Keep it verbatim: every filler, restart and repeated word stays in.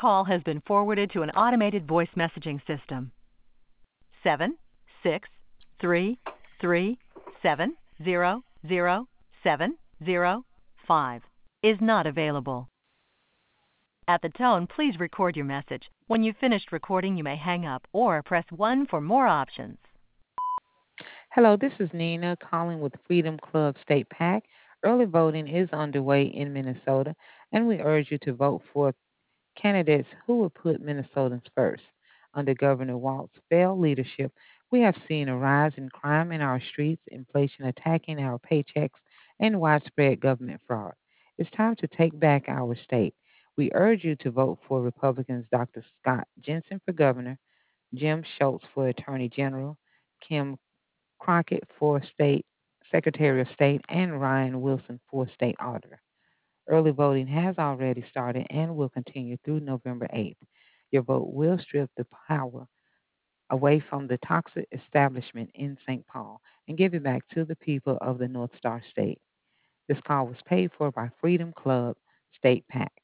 call has been forwarded to an automated voice messaging system. Seven six three three seven zero zero seven zero five is not available. At the tone, please record your message. When you've finished recording, you may hang up or press one for more options. Hello, this is Nina calling with Freedom Club State PAC. Early voting is underway in Minnesota, and we urge you to vote for candidates who will put Minnesotans first. Under Governor Walt's failed leadership, we have seen a rise in crime in our streets, inflation attacking our paychecks, and widespread government fraud. It's time to take back our state. We urge you to vote for Republicans Doctor Scott Jensen for governor, Jim Schultz for attorney general, Kim Crockett for state secretary of state, and Ryan Wilson for state auditor. Early voting has already started and will continue through November eighth. Your vote will strip the power away from the toxic establishment in Saint Paul and give it back to the people of the North Star State. This call was paid for by Freedom Club State PAC.